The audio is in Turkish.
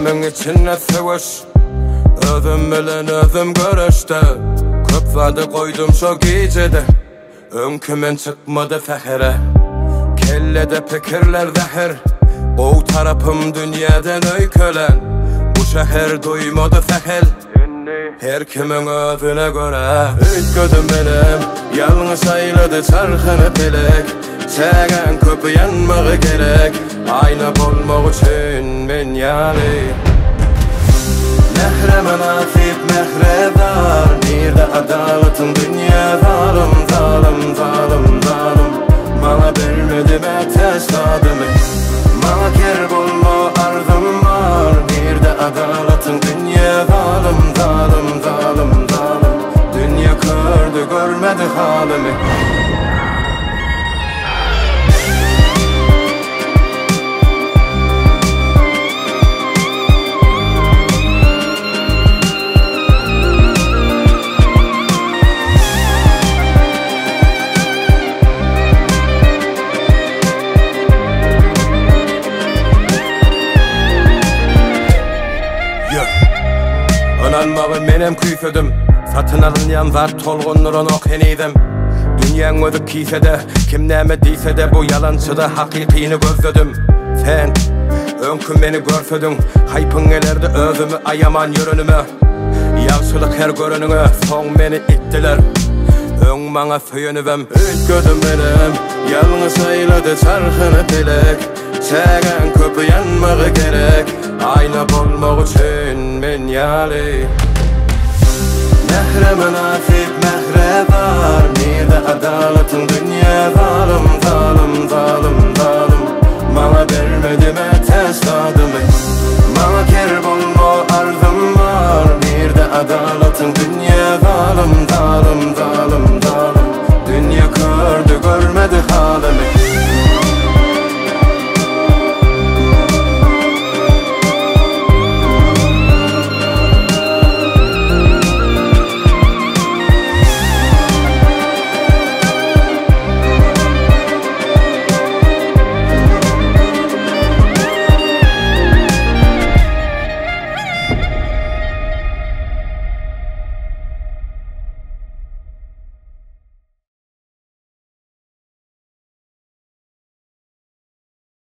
Özümün içine söğüş, özüm bilen özüm görüştü. Köp vadı koydum şu gecede, önkümün çıkmadı fehre. Kellede fikirler zehir, o tarafım dünyadan öykülen. Bu şehir duymadı sehil, her kimin özüne göre. Ütködüm benim, yalnız ayladı çarkını bilek. Çeken köpü yanmağı gerek, ayna bolmak için men yani. Mehre nasip mehredar, nerede adaletın dünya zalim, zalim, zalim, zalim. Bana vermedi ateş tadımı, bana ker bulma arzum var. Nerede adaletın dünya zalim, zalim, zalim, zalim. Dünya gördü görmedi halimi. Ananmağı menem küysedim, satın alınyan zat tolgun nurun okheniydim. Dünyanın özü kiyse de, kim neme deyse de bu yalançıda hakikini gözledim. Sen, önkün beni görsedin, haypın elerde özümü ayaman yürünümü. Yaxşılık her görününe, son beni ittiler. Ön bana söyünüvem, ütködüm benim, yalnız ayladı çarkını bilek. Çeken köpü yanmağı gerek, ayna bolmak için men yali. Mehre nasip mehre var, nerede adaletin dünya zalim, zalim, zalim, zalim.